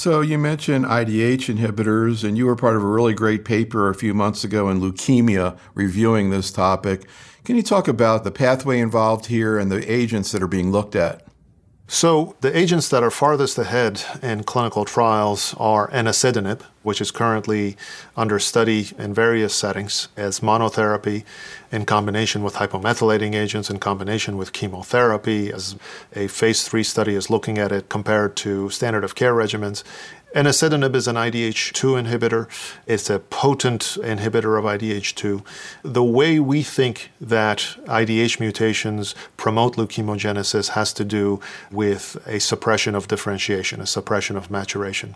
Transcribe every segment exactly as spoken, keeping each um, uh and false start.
So you mentioned I D H inhibitors, and you were part of a really great paper a few months ago in Leukemia reviewing this topic. Can you talk about the pathway involved here and the agents that are being looked at? So the agents that are farthest ahead in clinical trials are enasidenib, which is currently under study in various settings as monotherapy, in combination with hypomethylating agents, in combination with chemotherapy, as a phase three study is looking at it compared to standard of care regimens. Enasidenib is an I D H two inhibitor. It's a potent inhibitor of I D H two. The way we think that I D H mutations promote leukemogenesis has to do with a suppression of differentiation, a suppression of maturation.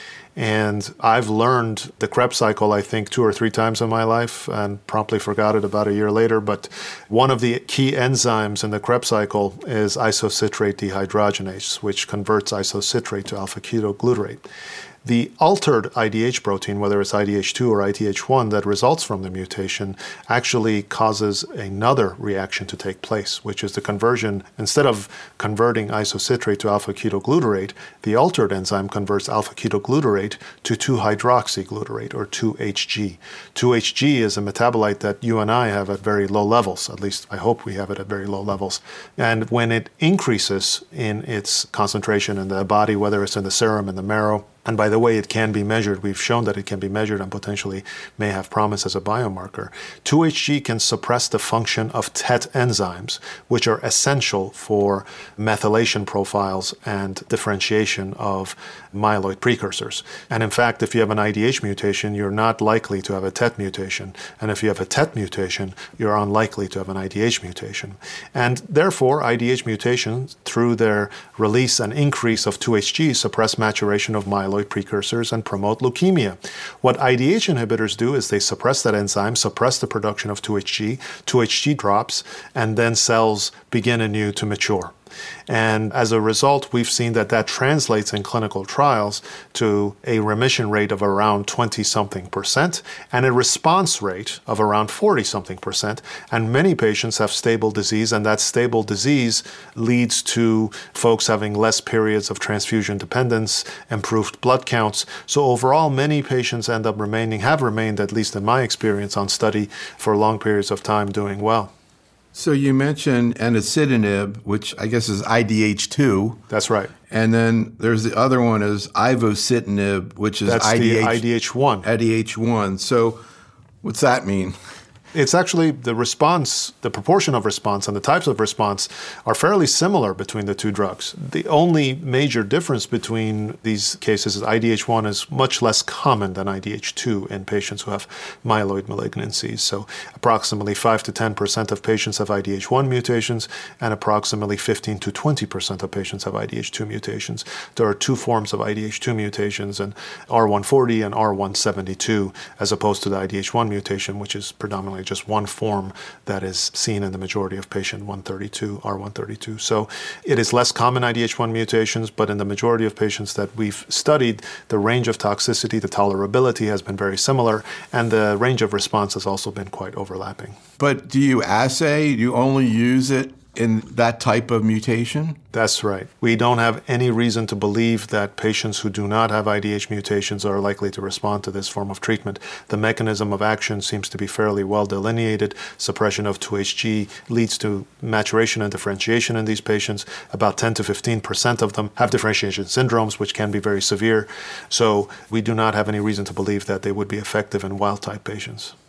And I've learned the Krebs cycle, I think, two or three times in my life and promptly forgot it about a year later. But one of the key enzymes in the Krebs cycle is isocitrate dehydrogenase, which converts isocitrate to alpha-ketoglutarate. The altered I D H protein, whether it's I D H two or I T H one, that results from the mutation actually causes another reaction to take place, which is the conversion. Instead of converting isocitrate to alpha-ketoglutarate, the altered enzyme converts alpha-ketoglutarate to two hydroxyglutarate, or two H G. two H G is a metabolite that you and I have at very low levels. At least I hope we have it at very low levels. And when it increases in its concentration in the body, whether it's in the serum, in the marrow, and by the way, it can be measured. We've shown that it can be measured and potentially may have promise as a biomarker. two H G can suppress the function of T E T enzymes, which are essential for methylation profiles and differentiation of myeloid precursors. And in fact, if you have an I D H mutation, you're not likely to have a T E T mutation. And if you have a T E T mutation, you're unlikely to have an I D H mutation. And therefore, I D H mutations, through their release and increase of two H G, suppress maturation of myeloid precursors and promote leukemia. What I D H inhibitors do is they suppress that enzyme, suppress the production of two H G, two H G drops, and then cells begin anew to mature. And as a result, we've seen that that translates in clinical trials to a remission rate of around twenty-something percent and a response rate of around forty-something percent. And many patients have stable disease, and that stable disease leads to folks having less periods of transfusion dependence, improved blood counts. So overall, many patients end up remaining, have remained, at least in my experience, on study for long periods of time doing well. So you mentioned enasidenib, which I guess is I D H two. That's right. And then there's the other one is ivosidenib, which is That's I D H, the I D H one. I D H one. So what's that mean? It's actually the response, the proportion of response and the types of response are fairly similar between the two drugs. The only major difference between these cases is I D H one is much less common than I D H two in patients who have myeloid malignancies. So approximately five to ten percent of patients have I D H one mutations, and approximately fifteen to twenty percent of patients have I D H two mutations. There are two forms of I D H two mutations, and R one forty and R one seventy-two, as opposed to the I D H one mutation, which is predominantly just one form that is seen in the majority of patient one thirty-two, R one thirty-two. So it is less common I D H one mutations, but in the majority of patients that we've studied, the range of toxicity, the tolerability has been very similar, and the range of response has also been quite overlapping. But do you assay? Do you only use it in that type of mutation? That's right. We don't have any reason to believe that patients who do not have I D H mutations are likely to respond to this form of treatment. The mechanism of action seems to be fairly well delineated. Suppression of two H G leads to maturation and differentiation in these patients. About ten to fifteen percent of them have differentiation syndromes, which can be very severe. So we do not have any reason to believe that they would be effective in wild-type patients.